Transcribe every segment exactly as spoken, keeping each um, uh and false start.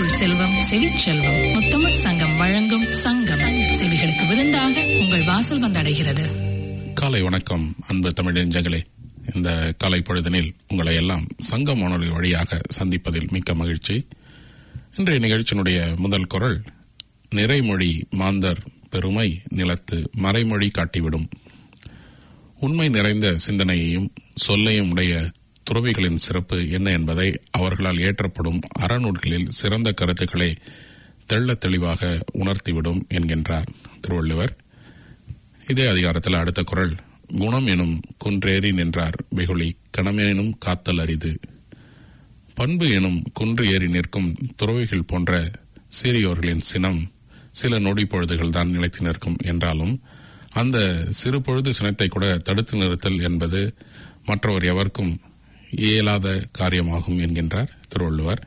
பொருள் செல்வம் செவிச்செல்வம் முத்தமிழ் சங்கம் வழங்கும் சங்கம் செவிகளுக்கு விருந்தாக உங்கள் வாசல் வந்தடைகிறது. காலை வணக்கம் அன்பு தமிழ் நெஞ்சங்களே. இந்த காலை பொழுதனில் உங்களை எல்லாம் சங்கம் வானொலி வழியாக சந்திப்பதில் மிக்க மகிழ்ச்சி. இன்றைய நிகழ்ச்சியினுடைய முதல் குரல், நிறைமொழி மாந்தர் பெருமை நிலத்து மறைமொழி காட்டிவிடும். உண்மை நிறைந்த சிந்தனையையும் சொல்லையும் உடைய துறவிகளின் சிறப்பு என்ன என்பதை அவர்களால் ஏற்றப்படும் அறநூல்களில் சிறந்த கருத்துக்களை தெள்ள தெளிவாக உணர்த்திவிடும் என்கின்றார் திருவள்ளுவர். இதே அதிகாரத்தில் அடுத்த குறள், குணம் எனும் குன்றேறி நின்றார் வெகுளி கணமெனும் காத்தல் அரிது. பண்பு எனும் குன்று ஏறி நிற்கும் துறவிகள் போன்ற சீரியோர்களின் சினம் சில நொடி பொழுதுகள் தான் நிலைத்து நிற்கும் என்றாலும் அந்த சிறு பொழுது சினத்தை கூட தடுத்து நிறுத்தல் என்பது மற்றவர் எவருக்கும் இயலாத காரியமாகும் என்கின்றார் திருவள்ளுவர்.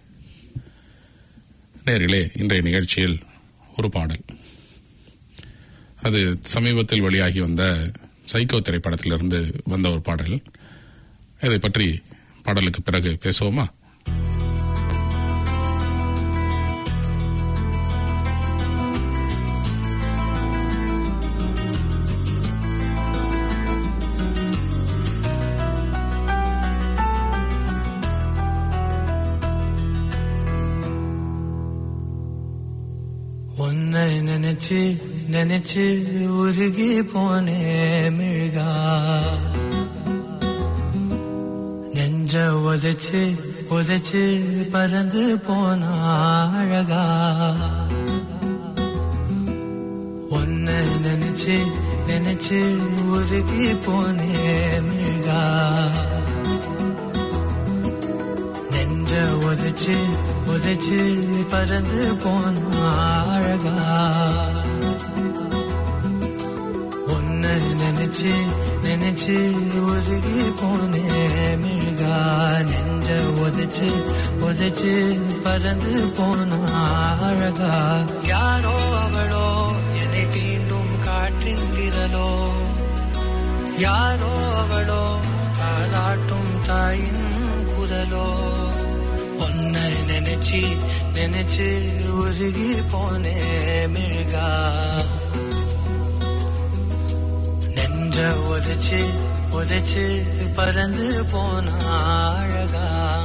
நேரிலே இன்றைய நிகழ்ச்சியில் ஒரு பாடல், அது சமீபத்தில் வெளியாகி வந்த சைக்கோ திரைப்படத்திலிருந்து வந்த ஒரு பாடல். இதை பற்றி பாடலுக்கு பிறகு பேசுவோமா? நினைச்சு நினைச்சு உருகி போனே மிழ்கா, நெஞ்ச உதைச்சு உதைச்சு பறந்து போனா அழகா. ஒன்ன நினைச்சு நினைச்சு உருகி போனே மிழ்கா, நெஞ்ச உதைச்சு உதைச்சு பறந்து போனா அழகா. உன்னை நினைச்சு நினைச்சு உருகி போனே மிழ்கா, நெஞ்ச உதைச்சு உதைச்சு பறந்து போனா அழகா. யாரோ அவளோ என்னை தீண்டும் காற்றின் திரளோ, யாரோ அவளோ தாலாட்டும் தாயின் குரலோ. உன்னை நினைச்சு நினைச்சு உருகி போனே மிழ்கா, நெஞ்ச உதைச்சு உதைச்சு பறந்து போனா அழகா.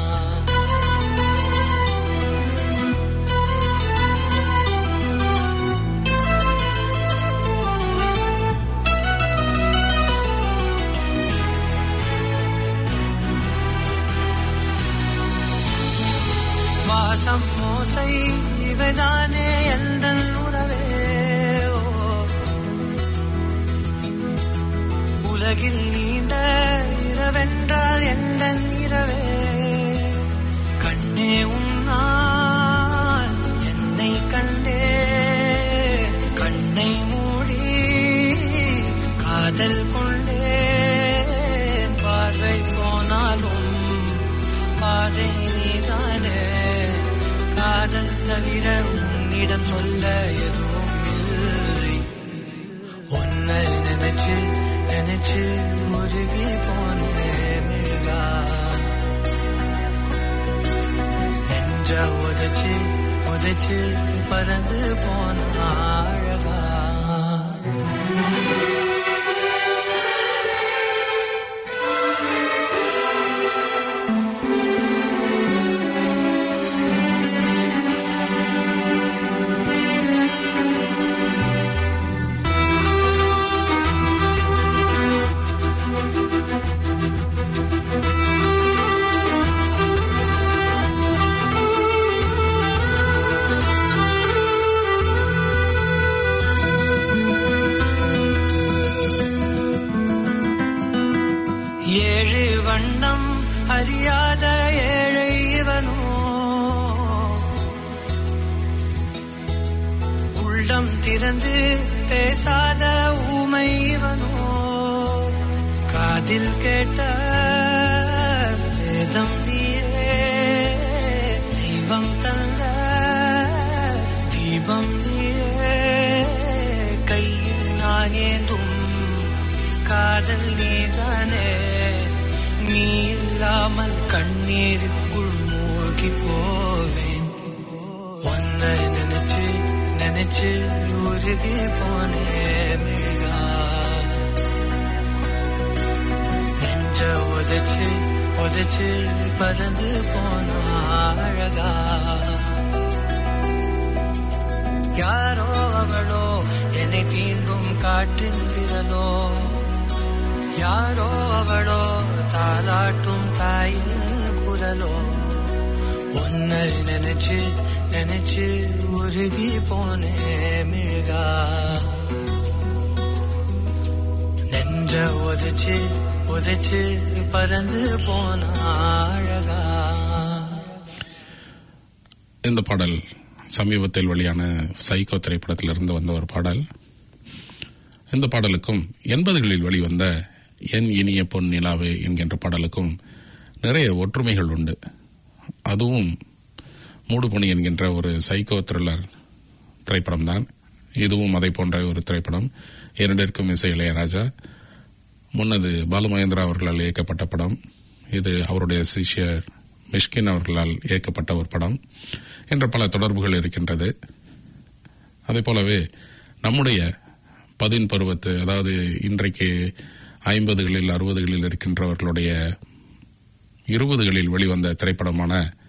வாசம் மோசை இவைதானே எந்தன் உறவே, உலகில் நீண்ட இரவென்றால் எந்தன் இரவே. கண்ணே உன்னால் என்னை கண்டே, கண்ணை மூடி காதல் கொண்டே. பார்வை போனாலும் பாதை நீதானே, காதல் தவிர உன்னிடம் சொல்ல எதுவும் இல்லை. உன்னை நினைச்சு நினைச்சு உருகி போனே மிழ்கா, நெஞ்ச உதைச்சு உதைச்சு பறந்து போனா அழகா. அறியாத ஏழை இவனோ, உள்ளம் திறந்து பேசாத ஊமை இவனோ. காதில் கேட்ட வேதம் நீயே, தெய்வம் தந்த தீபம் நீயே. கையில் நான் ஏந்தும் காதல் நீதானே, நீ இல்லாமல் கண்ணீருக்குள் மூழ்கி போவேன். உன்னை நினைச்சு நினைச்சு உருகி போனே மிழ்கா நெஞ்ச உதைச்சு உதைச்சு பறந்து போனா அழகா யாரோ அவளோ என்னை தீண்டும் காற்றின் விரலோ யாரோ அவளோ தாலாட்டும் தாயின் குரலோ உன்னை நினைச்சு நினைச்சு உருகி போனே மிழ்கா நெஞ்ச உதைச்சு உதைச்சு பறந்து போன அழகா. இந்த பாடல் சமீபத்தில் வெளியான சைக்கோ திரைப்படத்திலிருந்து வந்த ஒரு பாடல். இந்த பாடலுக்கும் எண்பதுகளில் வெளிவந்த என் இனிய பொன் நிலாவே என்கின்ற பாடலுக்கும் நிறைய ஒற்றுமைகள் உண்டு. அதுவும் மூடுபனி என்கின்ற ஒரு சைக்கோ த்ரில்லர் திரைப்படம் தான். இதுவும் அதை போன்ற ஒரு திரைப்படம். இரண்டிற்கும் இசை இளையராஜா. முன்னது பாலுமகேந்திரா அவர்களால் இயக்கப்பட்ட படம். இது அவருடைய சிஷ்யர் மிஷ்கின் அவர்களால் இயக்கப்பட்ட ஒரு படம் என்ற பல தொடர்புகள் இருக்கின்றது. அதே போலவே நம்முடைய பதின் பருவத்து, அதாவது இன்றைக்கு ஐம்பதுகளில் அறுபதுகளில் இருக்கின்றவர்களுடைய இருபதுகளில் வெளிவந்த திரைப்படமான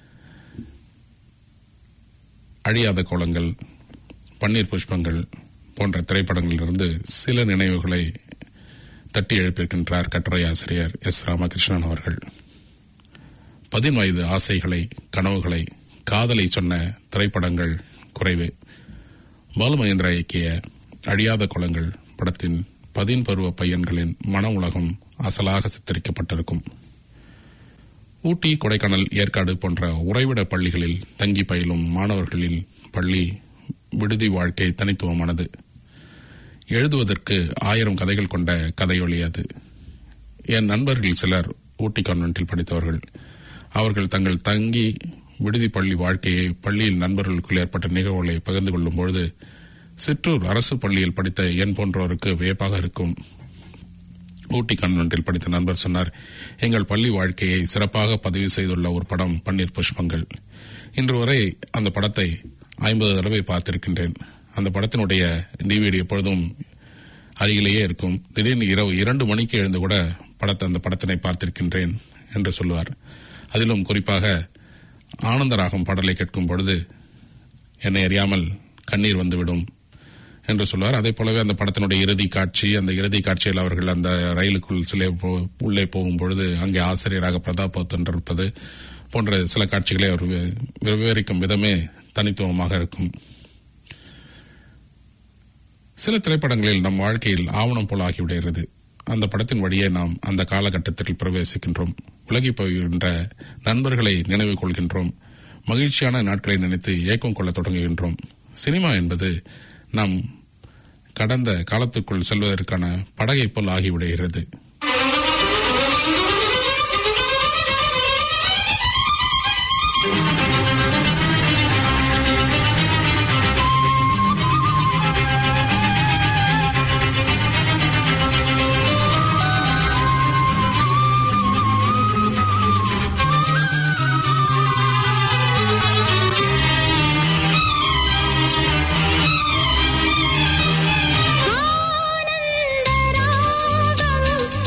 அழியாத கோலங்கள், பன்னீர் புஷ்பங்கள் போன்ற திரைப்படங்களிலிருந்து சில நினைவுகளை தட்டி எழுப்பியிருக்கின்றார் கட்டுரை ஆசிரியர் எஸ் ராமகிருஷ்ணன் அவர்கள். பதின்வயது ஆசைகளை, கனவுகளை, காதலை சொன்ன திரைப்படங்கள் குறைவே. பாலுமகேந்திரா இயக்கிய அழியாத கோலங்கள் படத்தின் பதின் பருவ பையன்களின் மன உலகம் அசலாக சித்தரிக்கப்பட்டிருக்கும். ஊட்டி, கொடைக்கானல், ஏற்காடு போன்ற உறைவிட பள்ளிகளில் தங்கி பயிலும் மாணவர்களின் பள்ளி விடுதி வாழ்க்கை தனித்துவமானது. எழுதுவதற்கு ஆயிரம் கதைகள் கொண்ட கதையொலி அது. என் நண்பர்கள் சிலர் ஊட்டி கான்வென்ட்டில் படித்தவர்கள். அவர்கள் தங்கள் தங்கி விடுதி பள்ளி வாழ்க்கையை, பள்ளியில் நண்பர்களுக்குள் ஏற்பட்ட நிகழ்வுகளை பகிர்ந்து கொள்ளும் பொழுது சிற்றூர் அரசு பள்ளியில் படித்த என் போன்றோருக்கு வியப்பாக இருக்கும். ஊட்டி கான்வென்ட்டில் படித்த நண்பர் சொன்னார், எங்கள் பள்ளி வாழ்க்கையை சிறப்பாக பதிவு செய்துள்ள ஒரு படம் பன்னீர் புஷ்பங்கள். இன்று வரை அந்த படத்தை ஐம்பது தடவை பார்த்திருக்கின்றேன். அந்த படத்தினுடைய டிவிடி எப்பொழுதும் அருகிலேயே இருக்கும். திடீர்னு இரவு இரண்டு மணிக்கு எழுந்து கூட படத்தை அந்த படத்தினை பார்த்திருக்கின்றேன் என்று சொல்லுவார். அதிலும் குறிப்பாக ஆனந்தராகம் பாடலை கேட்கும் பொழுது என்னை அறியாமல் கண்ணீர் வந்துவிடும் என்று சொல்வார். அதே போலவே அந்த படத்தினுடைய இறுதி காட்சி, அந்த இறுதி காட்சியில் அவர்கள் அந்த ரயிலுக்குள் சில உள்ளே போகும் பொழுது அங்கே ஆசிரியராக பிரதாப் இருப்பது போன்ற சில காட்சிகளை அவர் விவரிக்கும் விதமே தனித்துவமாக இருக்கும். சில திரைப்படங்களில் நம் வாழ்க்கையில் ஆவணம் போல் ஆகிவிடுகிறது. அந்த படத்தின் வழியே நாம் அந்த காலகட்டத்தில் பிரவேசிக்கின்றோம். உலகி போகின்ற நண்பர்களை நினைவு கொள்கின்றோம். மகிழ்ச்சியான நாட்களை நினைத்து ஏக்கம் கொள்ள தொடங்குகின்றோம். சினிமா என்பது நாம் கடந்த காலத்துக்குள் செல்வதற்கான படகை போல் ஆகிவிடுகிறது. ஆனந்தராகம்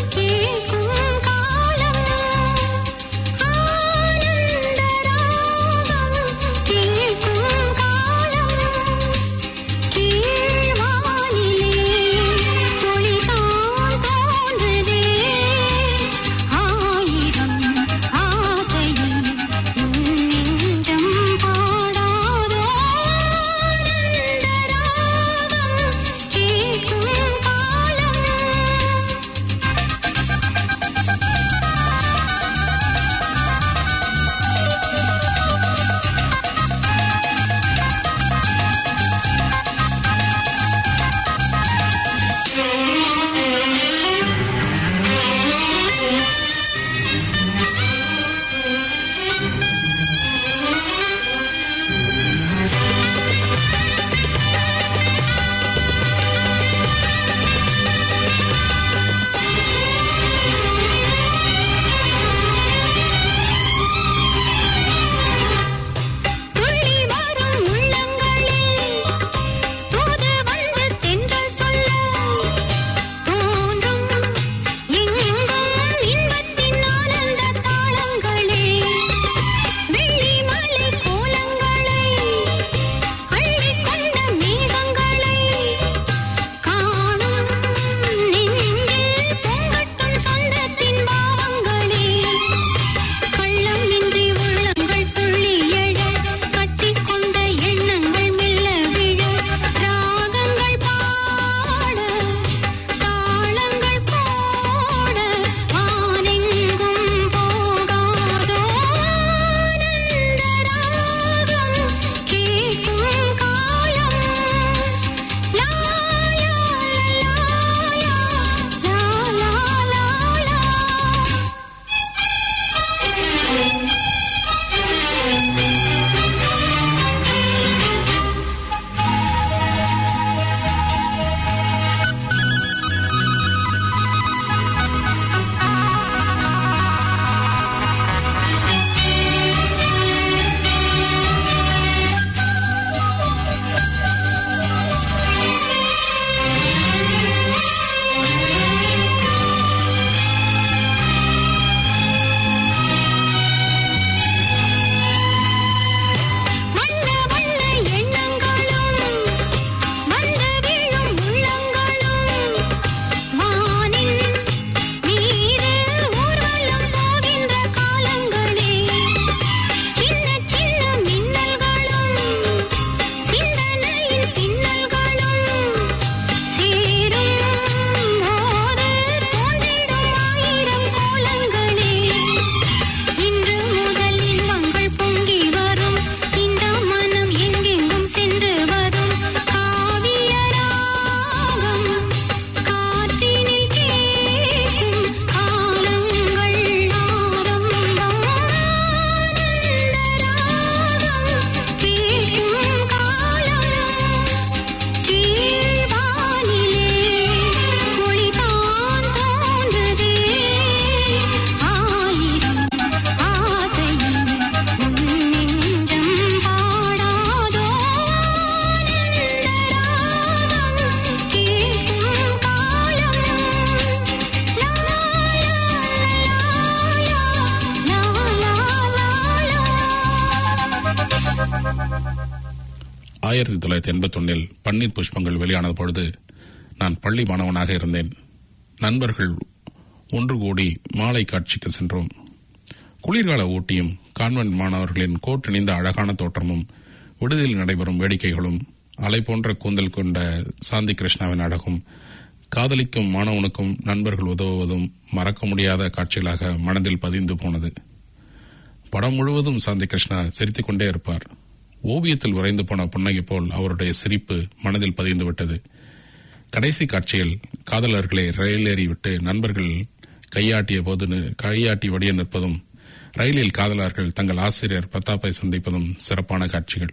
ஆயிரத்தி தொள்ளாயிரத்தி எண்பத்தி ஒன்னில் பன்னீர் புஷ்பங்கள் வெளியான பொழுது நான் பள்ளி மாணவனாக இருந்தேன். நண்பர்கள் ஒன்று கூடி மாலை காட்சிக்கு சென்றோம். குளிர்கால ஊட்டியும் கான்வென்ட் மாணவர்களின் கோட்டிணைந்த அழகான தோற்றமும் விடுதியில் நடைபெறும் வேடிக்கைகளும் அலை போன்ற கூந்தல் கொண்ட சாந்தி கிருஷ்ணாவின் அழகும் காதலிக்கும் மாணவனுக்கும் நண்பர்கள் உதவுவதும் மறக்க முடியாத காட்சிகளாக மனதில் பதிந்து போனது. படம் முழுவதும் சாந்தி கிருஷ்ணா சிரித்துக் கொண்டே இருப்பார். ஓவியத்தில் உறைந்து போன புன்னகை போல் அவருடைய சிரிப்பு மனதில் பதிந்து விட்டது. கடைசி காட்சியில் காதலர்களை ரயில் ஏறிவிட்டு நண்பர்கள் கையாட்டிய போது கையாட்டி வடிய நிற்பதும் ரயிலில் காதலர்கள் தங்கள் ஆசிரியர் பிரதாப்பை சந்திப்பதும் சிறப்பான காட்சிகள்.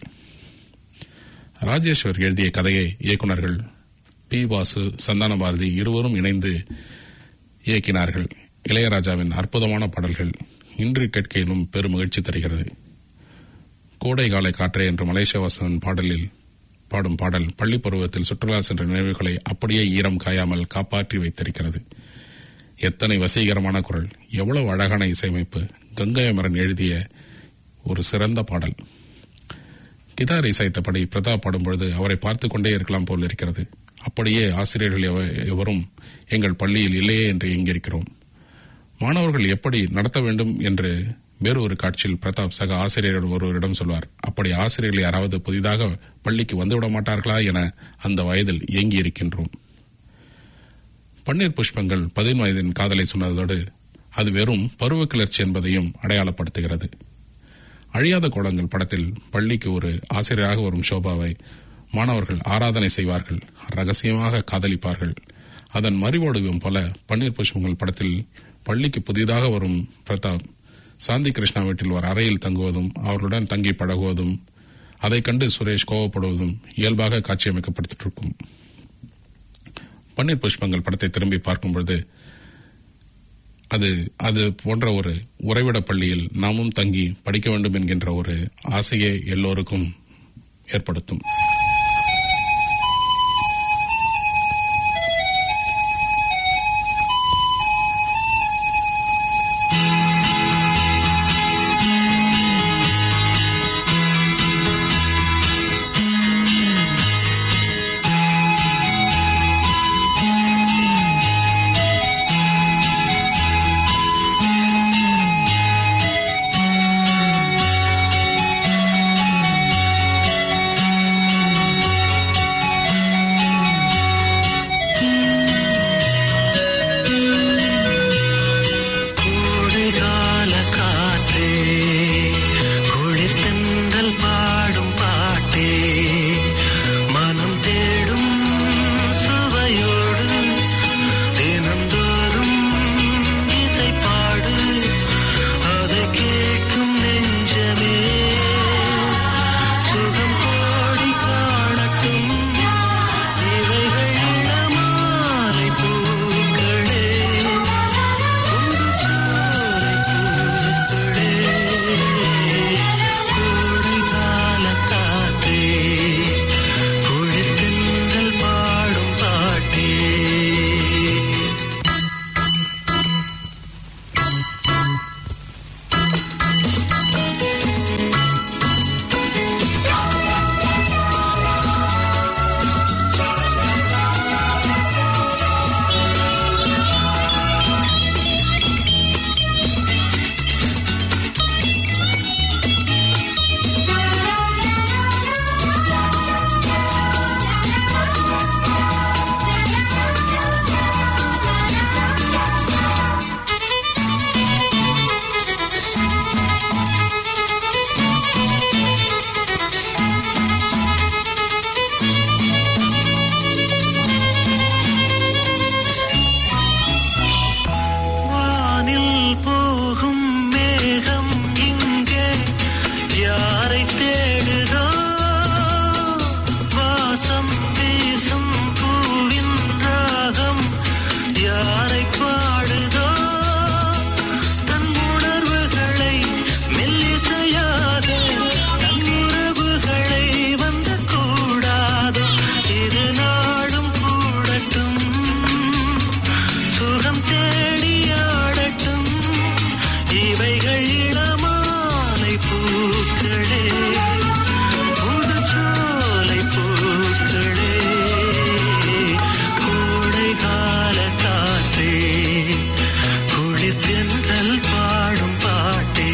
ராஜேஸ்வர் எழுதிய கதையை இயக்குநர்கள் பி வாசு, சந்தான பாரதி இருவரும் இணைந்து இயக்கினார்கள். இளையராஜாவின் அற்புதமான பாடல்கள் இன்று கேட்கையிலும் பெரும் மகிழ்ச்சி தருகிறது. கோடை காலை காற்றே என்று மலேசியவாசன் பாடலில் பாடும் பாடல் பள்ளி பருவத்தில் சுற்றுலா சென்ற நினைவுகளை அப்படியே ஈரம் காயாமல் காப்பாற்றி வைத்திருக்கிறது. எத்தனை வசீகரமான குரல், எவ்வளவு அழகான இசையமைப்பு! கங்கை அமரன் எழுதிய ஒரு சிறந்த பாடல். கிதார் இசைத்தபடி பிரதாப் பாடும்பொழுது அவரை பார்த்து கொண்டே இருக்கலாம் போல் இருக்கிறது. அப்படியே ஆசிரியர்கள் எவரும் எங்கள் பள்ளியில் இல்லையே என்று எங்கிருக்கிறோம். மாணவர்கள் எப்படி நடத்த வேண்டும் என்று வேறு ஒரு காட்சியில் பிரதாப் சக ஆசிரியர் ஒருவரிடம் சொல்வார். அப்படி ஆசிரியர்கள் யாராவது புதிதாக பள்ளிக்கு வந்துவிட மாட்டார்களா என அந்த வயதில் ஏங்கி இருக்கின்றோம். பன்னீர் புஷ்பங்கள் பதின் வயதின் காதலை சொன்னதோடு அது வெறும் பருவ கிளர்ச்சி என்பதையும் அடையாளப்படுத்துகிறது. அழியாத கோலங்கள் படத்தில் பள்ளிக்கு ஒரு ஆசிரியராக வரும் சோபாவை மாணவர்கள் ஆராதனை செய்வார்கள், ரகசியமாக காதலிப்பார்கள். அதன் மறுவடிவம் போல பன்னீர் புஷ்பங்கள் படத்தில் பள்ளிக்கு புதிதாக வரும் பிரதாப் சாந்தி கிருஷ்ணா வீட்டில் ஒரு அறையில் தங்குவதும் அவர்களுடன் தங்கி பழகுவதும் அதை கண்டு சுரேஷ் கோவப்படுவதும் இயல்பாக காட்சியமைக்கப்பட்டிருக்கும். பன்னீர் புஷ்பங்கள் படத்தை திரும்பி பார்க்கும்பொழுது அது அது போன்ற ஒரு உறைவிட பள்ளியில் நாமும் தங்கி படிக்க வேண்டும் என்கின்ற ஒரு ஆசையை எல்லோருக்கும் ஏற்படுத்தும். தென்றல் பாடும் பாட்டே.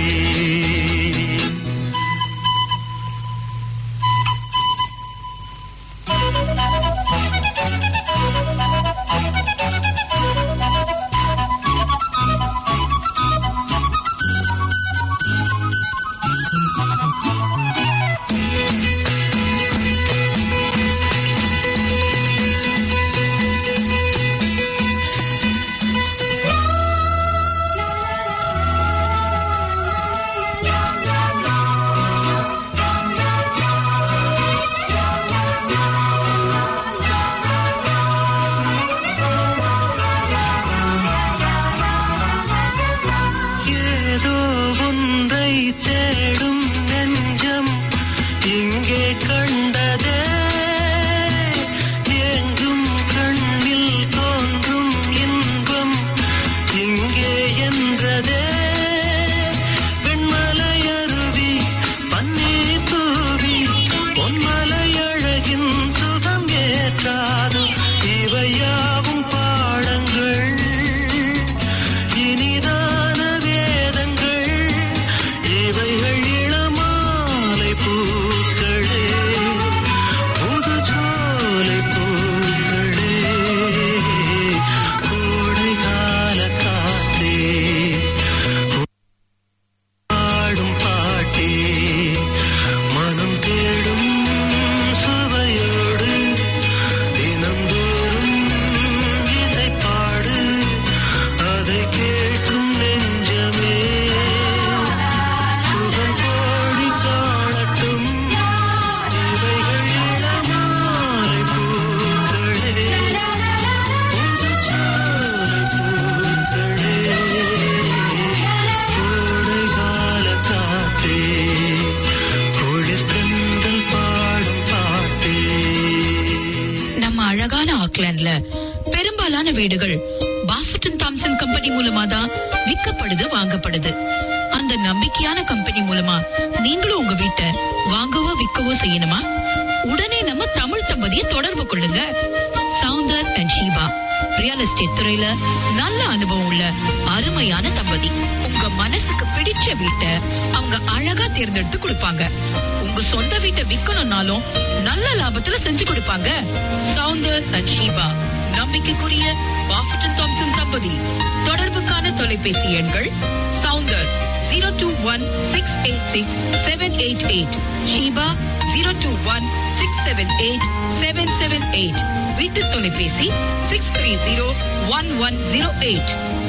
பெரும்பாலான வீடுகள் பாஃபட் அண்ட் தாம்சன் கம்பெனி மூலமா தான் விற்கப்படுது, வாங்கப்படுது. அந்த நம்பிக்கையான கம்பெனி மூலமா நீங்களும் உங்க வீட்டை வாங்கவோ விற்கவோ செய்யணுமா? உடனே நம்ம தமிழ் தம்பதியை தொடர்பு கொள்ளுங்க. Soundar and Sheeba real estate துறையில நல்ல அனுபவம் உள்ள அருமையான தம்பதி. உங்க மனசுக்கு பிடிச்ச வீட்டை அவங்க அழகா தேர்ந்தெடுத்து கொடுப்பாங்க. உங்க சொந்த வீட்டை விற்கணும்னாலும் நல்ல லாபத்துல செஞ்சு கொடுப்பாங்க. சவுந்தர் அண்ட் ஷீபா நம்பிக்கைக்குரிய பாஃபட் அண்ட் தாம்சன் தம்பதி. தொடர்புக்கான தொலைபேசி எண்கள் Soundar zero two one six eight six seven eight eight, Sheeba zero two one six seven eight seven seven eight, வீட்டு தொலைபேசி six three zero one one zero eight.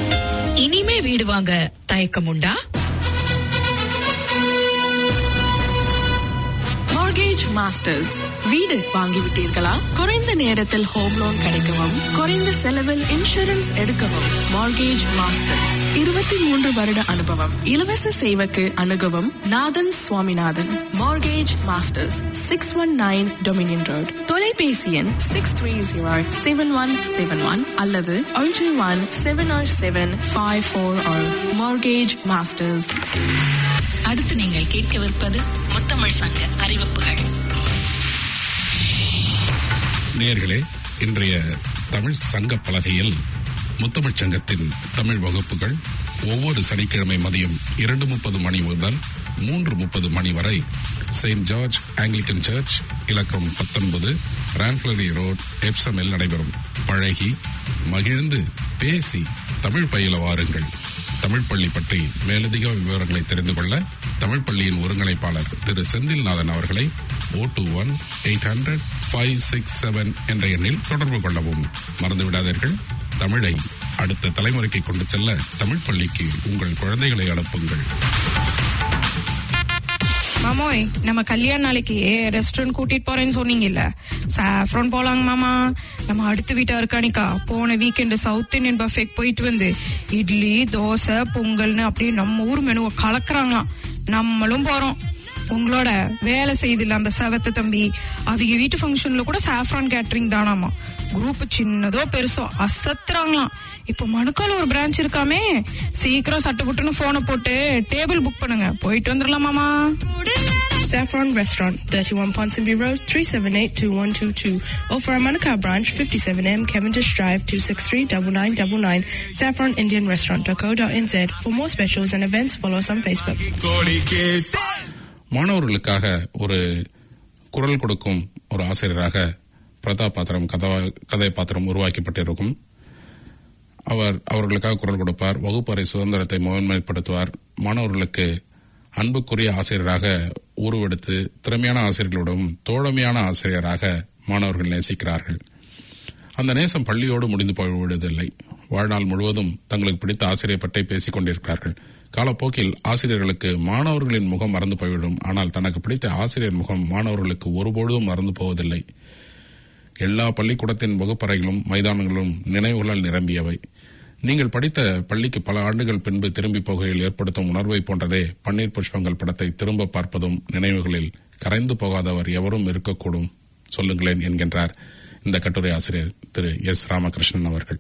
இனிமே வீடு வாங்க தயக்கம் உண்டா? Mortgage masters. வீடு வாங்கிவிட்டீர்களா? குறைந்த நேரத்தில் ஹோம் லோன் கிடைக்கவும் குறைந்த செலவில் இன்சூரன்ஸ் எடுக்கவும் மார்கேஜ் மாஸ்டர்ஸ். இருபத்தி மூன்று வருட அனுபவம். இலவச சேவைக்கு அணுகவும் Nathan Swaminathan. Mortgage masters, six one nine Dominion road. தொலைபேசி எண் six three zero seven one seven one அல்லது ஒன்று one seven seven five four. Mortgage masters. அடுத்து நீங்கள் கேட்கவிருப்பது முத்தமிழ் சங்க அறிவிப்புகள். நேயர்களே, இன்றைய தமிழ் சங்க பலகையில் முத்தமிழ் சங்கத்தின் தமிழ் வகுப்புகள் ஒவ்வொரு சனிக்கிழமை மதியம் இரண்டு முப்பது மணி முதல் மூன்று முப்பது மணி வரை செயின்ட் ஜார்ஜ் ஆங்கிலிக்கன் சர்ச், இலக்கம் பத்தொன்பது, ரான்ஃபிளரி ரோட், எப்சமில் நடைபெறும். பழகி மகிழ்ந்து பேசி தமிழ் பயில வாருங்கள். தமிழ் பள்ளி பற்றி மேலதிக விவரங்களை தெரிந்து கொள்ள தமிழ் பள்ளியின் ஒருங்கிணைப்பாளர் திரு செந்தில்நாதன் அவர்களை O two one eight hundred five six seven என்ற எண்ணில் தொடர்பு கொள்ளவும் மறந்துவிடாதீர்கள். தமிழை அடுத்த தலைமுறைக்கு கொண்டு செல்ல தமிழ் பள்ளிக்கு உங்கள் குழந்தைகளை அனுப்புங்கள். மாமோய், நம்ம கல்யாண நாளைக்கு ரெஸ்டாரண்ட் கூட்டிட்டு போறேன்னு சொன்னீங்கல்ல, சாஃப்ரான் போலாங்க மாமா. நம்ம அடுத்த வீட்டா இருக்கானிக்கா போன வீக்கெண்டு சவுத் இந்தியன் பஃபேக்கு போயிட்டு வந்து இட்லி, தோசை, பொங்கல்னு அப்படியே நம்ம ஊர் மெனுவை கலக்குறாங்களாம். நம்மளும் போறோம். உங்களோட வேலை செய்தில்ல அந்த செவத்து தம்பி, அவங்க வீட்டு ஃபங்க்ஷன்ல கூட சாஃப்ரான் கேட்டரிங் தானாமா. குரூப் சின்னதோ பெருசோ அசத்துறாங்களாம். இப்ப மணுக்கால ஒரு பிரான்ச் இருக்காமே, சீக்கிரம் சட்டு புட்டுன்னு போனை போட்டு டேபிள் புக் பண்ணுங்க, போயிட்டு வந்துடலாம் மாமா. Saffron Restaurant, thirty-one Ponsonby Road, three seven eight, two one two two. Or for our Manukau branch, fifty-seven M Cavendish Drive, two six three, nine nine nine nine. Saffron Indian Restaurant dot co dot n z. For more specials and events, follow us on Facebook. மாணவர்களுக்காக ஒரு குரல் கொடுக்கும் ஒரு ஆசிரியராக பிரதாபாத்திரம் கதா கதை பாத்திரம் உருவாக்கப்பட்டிருக்கும். அவர் அவர்களுக்காக குரல் கொடுப்பார், வகுப்பறை சுதந்திரத்தை முதன்மைப்படுத்துவார், மாணவர்களுக்கு அன்புக்குரிய ஆசிரியராக உருவெடுத்து திறமையான ஆசிரியர்களுடன் தோழமையான ஆசிரியராக மாணவர்கள் நேசிக்கிறார்கள். அந்த நேசம் பள்ளியோடு முடிந்து போய்விடுவதில்லை. வாழ்நாள் முழுவதும் தங்களுக்கு பிடித்த ஆசிரியர் பற்றி பேசிக் கொண்டிருக்கிறார்கள். காலப்போக்கில் ஆசிரியர்களுக்கு மாணவர்களின் முகம் மறந்து போய்விடும். ஆனால் தனக்கு பிடித்த ஆசிரியர் முகம் மாணவர்களுக்கு ஒருபொழுதும் மறந்து போவதில்லை. எல்லா பள்ளிக்கூடத்தின் வகுப்பறைகளும் மைதானங்களும் நினைவுகளால் நிரம்பியவை. நீங்கள் படித்த பள்ளிக்கு பல ஆண்டுகள் பின்பு திரும்பி போகையில் ஏற்படுத்தும் உணர்வை போன்றதே பன்னீர் புஷ்பங்கள் படத்தை திரும்ப பார்ப்பதும் நினைவுகளில் கரைந்து போகாதவர் எவரும் இருக்கக்கூடும். சொல்லுங்களேன் என்கின்றார் இந்த கட்டுரை ஆசிரியர் திரு எஸ் ராமகிருஷ்ணன் அவர்கள்.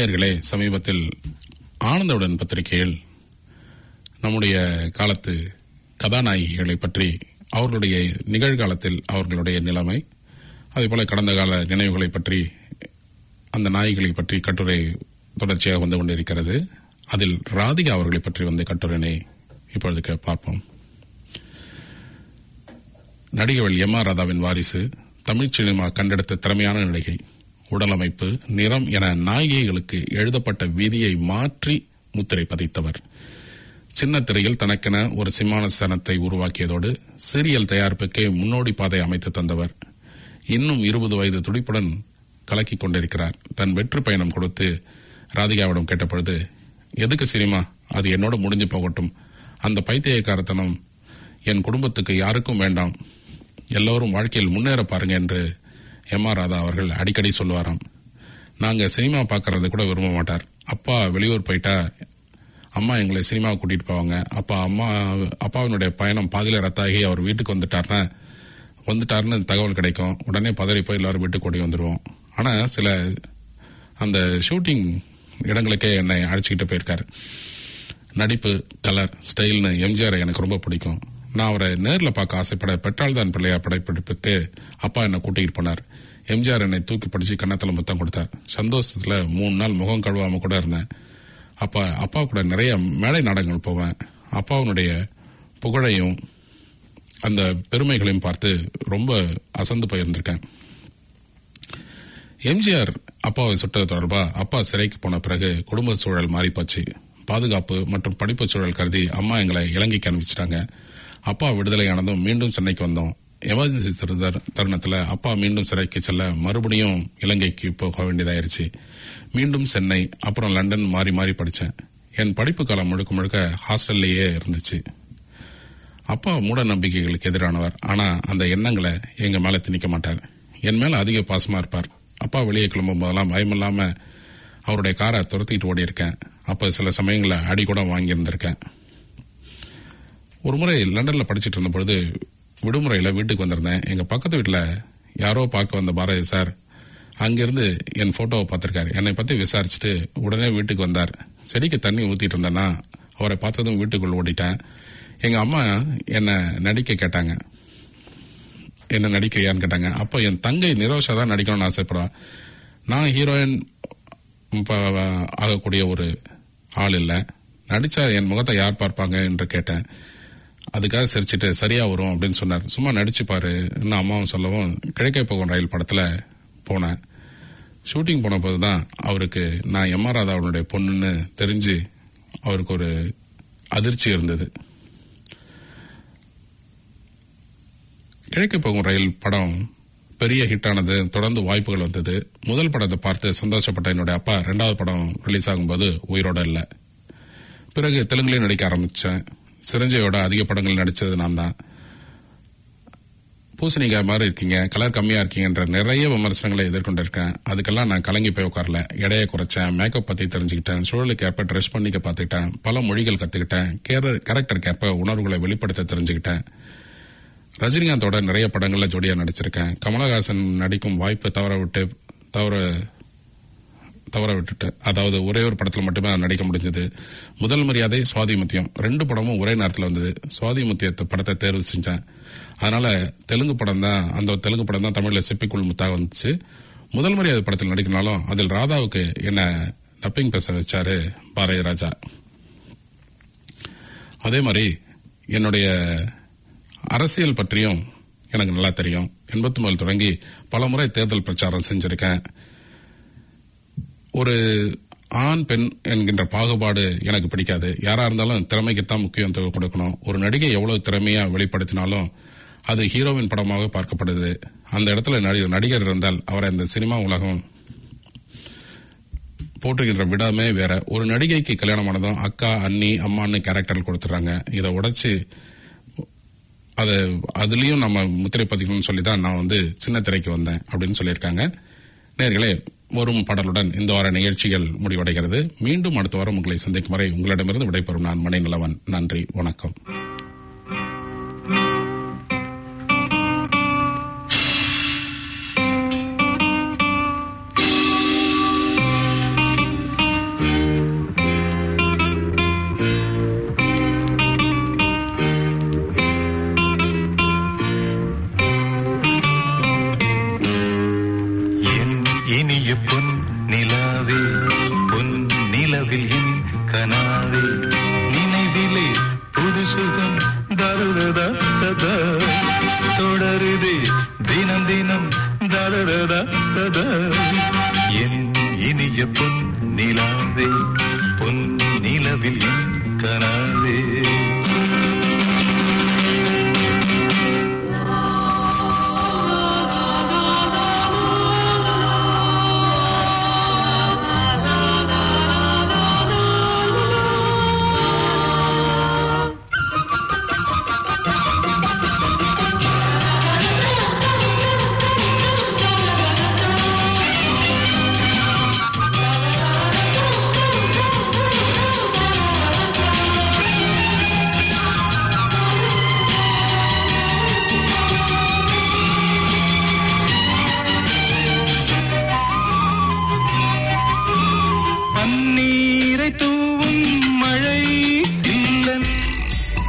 நேயர்களே, சமீபத்தில் ஆனந்தவுடன் பத்திரிகையில் நம்முடைய காலத்து கதாநாயகிகளை பற்றி, அவர்களுடைய நிகழ்காலத்தில் அவர்களுடைய நிலைமை, அதேபோல கடந்த கால நினைவுகளை பற்றி, அந்த நாயகிகளை பற்றி கட்டுரை தொடர்ச்சியாக வந்து கொண்டிருக்கிறது. அதில் ராதிகா அவர்களை பற்றி வந்த கட்டுரையினை இப்பொழுது பார்ப்போம். நடிகவள் எம் ஆர் ராதாவின் வாரிசு, தமிழ் சினிமா கண்டெடுத்த திறமையான நடிகை, உடலமைப்பு, நிறம் என நாயகிகளுக்கு எழுதப்பட்ட விதியை மாற்றி முத்திரை பதித்தவர். சின்ன திரையில் தனக்கென ஒரு சிம்மாசனத்தை உருவாக்கியதோடு சீரியல் தயாரிப்புக்கே முன்னோடி பாதை அமைத்து தந்தவர். இன்னும் இருபது வயது துடிப்புடன் கலக்கிக் கொண்டிருக்கிறார். தன் வெற்றி பயணம் கொடுத்து ராதிகாவிடம் கேட்டபொழுது, எதுக்கு சினிமா, அது என்னோட முடிஞ்சு போகட்டும், அந்த பைத்தியக்காரத்தனம் என் குடும்பத்துக்கு யாருக்கும் வேண்டாம், எல்லோரும் வாழ்க்கையில் முன்னேற பாருங்க என்று எம் ஆர் ராதா அவர்கள் அடிக்கடி சொல்லுவாராம். நாங்க சினிமா பார்க்கறது கூட விரும்ப மாட்டார். அப்பா வெளியூர் போயிட்டா அம்மா எங்களை சினிமா கூட்டிட்டு போவாங்க. அப்பா அம்மா அப்பாவினுடைய பயணம் பாதியில ரத்தாகி அவர் வீட்டுக்கு வந்துட்டார்னா வந்துட்டாருன்னு தகவல் கிடைக்கும். உடனே பதறி போய் எல்லாரும் வீட்டுக்கு ஓடி வந்துடுவோம். ஆனா சில அந்த ஷூட்டிங் இடங்களுக்கே என்னை அழைச்சிக்கிட்டு போயிருக்காரு. நடிப்பு, கலர், ஸ்டைல்னு எம்ஜிஆர் எனக்கு ரொம்ப பிடிக்கும். நான் அவரை நேரில் பார்க்க ஆசைப்பட பெற்றால் தான் பிள்ளையார் படைப்பிடிப்புக்கு அப்பா என்னை கூட்டிகிட்டு போனார். எம்ஜிஆர் என்னை தூக்கி படிச்சு கன்னத்தில் முத்தம் கொடுத்தார். சந்தோஷத்துல மூணு நாள் முகம் கழுவாம கூட இருந்தேன். அப்பா அப்பா கூட நிறைய மேடை நாடகங்கள் போவேன். அப்பாவுடைய புகழையும் அந்த பெருமைகளையும் பார்த்து ரொம்ப அசந்து போயிருந்திருக்கேன். எம்ஜிஆர் அப்பாவை சுட்டது தொடர்பா அப்பா சிறைக்கு போன பிறகு குடும்ப சூழல் மாறிப்போச்சு. பாதுகாப்பு மற்றும் படிப்பு சூழல் கருதி அம்மா எங்களை இலங்கைக்கு அனுப்பிச்சிட்டாங்க. அப்பா விடுதலையானதும் மீண்டும் சென்னைக்கு வந்தோம். எமர்ஜென்சி தருணத்துல அப்பா மீண்டும் சிறைக்கு செல்ல மறுபடியும் இலங்கைக்கு போக வேண்டியதாயிருச்சு. மீண்டும் சென்னை, அப்புறம் லண்டன் மாறி மாறி படித்தேன். என் படிப்பு காலம் முழுக்க முழுக்க ஹாஸ்டல்லையே இருந்துச்சு. அப்பா மூட நம்பிக்கைகளுக்கு எதிரானவர். ஆனா அந்த எண்ணங்களை எங்க மேல திணிக்க மாட்டார். என் மேல அதிக பாசமா இருப்பார். அப்பா வெளியே கிளம்பும் போதெல்லாம் பயமில்லாம அவருடைய காரை துரத்திட்டு ஓடி இருக்கேன். அப்ப சில சமயங்கள அடி கூட வாங்கி இருந்திருக்கேன். ஒரு முறை லண்டன்ல படிச்சுட்டு இருந்த பொழுது விடுமுறையில வீட்டுக்கு வந்திருந்தேன். எங்க பக்கத்து வீட்டுல யாரோ பார்க்க வந்த பாரதி சார் அங்கிருந்து என் போட்டோவை பார்த்திருக்காரு. என்னை பத்தி விசாரிச்சுட்டு உடனே வீட்டுக்கு வந்தார். செடிக்கு தண்ணி ஊத்திட்டு இருந்தேன்னா அவரை பார்த்ததும் வீட்டுக்குள்ள ஓடிட்டேன். எங்க அம்மா என்ன நடிக்க கேட்டாங்க. என்ன நடிக்கிறியான்னு கேட்டாங்க. அப்போ என் தங்கை நிரோஷா தான் நடிக்கணும்னு ஆசைப்படுவா. நான் ஹீரோயின் ஆகக்கூடிய ஒரு ஆள் இல்லை. நடிச்சா என் முகத்தை யார் பார்ப்பாங்க என்று கேட்டேன். அதுக்காக சிரிச்சிட்டு சரியா வரும் அப்படின்னு சொன்னார். சும்மா நடிச்சு பாரு இன்னும் அம்மாவும் சொல்லவும் கிழக்கே போகும் ரயில் படத்துல போனேன். ஷூட்டிங் போன போதுதான் அவருக்கு நான் எம் ஆர் ராதாவுடைய பொண்ணுன்னு தெரிஞ்சு அவருக்கு ஒரு அதிர்ச்சி இருந்தது. கிழக்கே போகும் ரயில் படம் பெரிய ஹிட் ஆனது. தொடர்ந்து வாய்ப்புகள் வந்தது. முதல் படத்தை பார்த்து சந்தோஷப்பட்ட என்னுடைய அப்பா ரெண்டாவது படம் ரிலீஸ் ஆகும்போது உயிரோட இல்லை. பிறகு தெலுங்குலயும் நடிக்க ஆரம்பிச்சேன். சிரஞ்சீவியோட அதிக படங்கள் நடிச்சது நான் தான். பூசணிக்காய் மாதிரி இருக்கீங்க, கலர் கம்மியா இருக்கீங்கன்ற நிறைய விமர்சனங்களை எதிர்கொண்டிருக்கேன். அதுக்கெல்லாம் நான் கலங்கி போய் உட்காரல. எடையை குறைச்சேன், மேக்கப் பத்தி தெரிஞ்சுக்கிட்டேன், சூழலுக்கு ஏற்ப ட்ரெஸ் பண்ணிக்க பார்த்துக்கிட்டேன், பல மொழிகள் கத்துக்கிட்டேன், கேரக்டருக்கு ஏற்ப உணர்வுகளை வெளிப்படுத்த தெரிஞ்சுக்கிட்டேன். ரஜினிகாந்தோட நிறைய படங்கள்ல ஜோடியா நடிச்சிருக்கேன். கமலஹாசன் நடிக்கும் வாய்ப்பை தவற விட்டு தவற தவற விட்டுட்டு அதாவது ஒரே ஒரு படத்துல மட்டுமே நடிக்க முடிஞ்சது. முதல் மரியாதை, சுவாதி முத்தியம் ரெண்டு படமும் ஒரே நேரத்தில் வந்தது. சுவாதி முத்தியத்தை படத்தை தேர்வு செஞ்சேன். அதனால தெலுங்கு படம் தான் அந்த தெலுங்கு படம் தான் தமிழ்ல சிப்பிக்குள் முத்தாக வந்துச்சு. முதல் மரியாதை படத்தில் நடிக்கனாலும் அதில் ராதாவுக்கு என்ன டப்பிங் பேச வச்சாரு பாரதி ராஜா. அதே மாதிரி என்னுடைய அரசியல் பற்றியும் எனக்கு நல்லா தெரியும். எண்பத்தி முதல் தொடங்கி பல முறை தேர்தல் பிரச்சாரம் செஞ்சிருக்கேன். ஒரு ஆண் பெண் என்கின்ற பாகுபாடு எனக்கு பிடிக்காது. யாரா இருந்தாலும் திறமைக்குத்தான் முக்கியத்துவம் கொடுக்கணும். ஒரு நடிகை எவ்வளவு திறமையா வெளிப்படுத்தினாலும் அது ஹீரோவின் படமாக பார்க்கப்படுது. அந்த இடத்துல நடிகர் இருந்தால் அவரை இந்த சினிமா உலகம் போற்றுகின்ற விடமே வேற. ஒரு நடிகைக்கு கல்யாணம் ஆனதும் அக்கா, அண்ணி, அம்மான்னு கேரக்டர் கொடுத்துறாங்க. இதை உடைச்சு அது அதுலயும் நம்ம முத்திரை பதிக்கணும்னு சொல்லிதான் நான் வந்து சின்ன திரைக்கு வந்தேன் அப்படின்னு சொல்லியிருக்காங்க. நேர்களே, வரும் பாடலுடன் இந்த வார நிகழ்ச்சிகள் முடிவடைகிறது. மீண்டும் அடுத்த வாரம் உங்களை சந்திக்கும் வரை உங்களிடமிருந்து விடைபெறும் நான் மணிநிலவன். நன்றி, வணக்கம். ததரதா ததா தொடருதே தினம் தினம் ததரதா ததா என் இனிய பொன் நிலாவே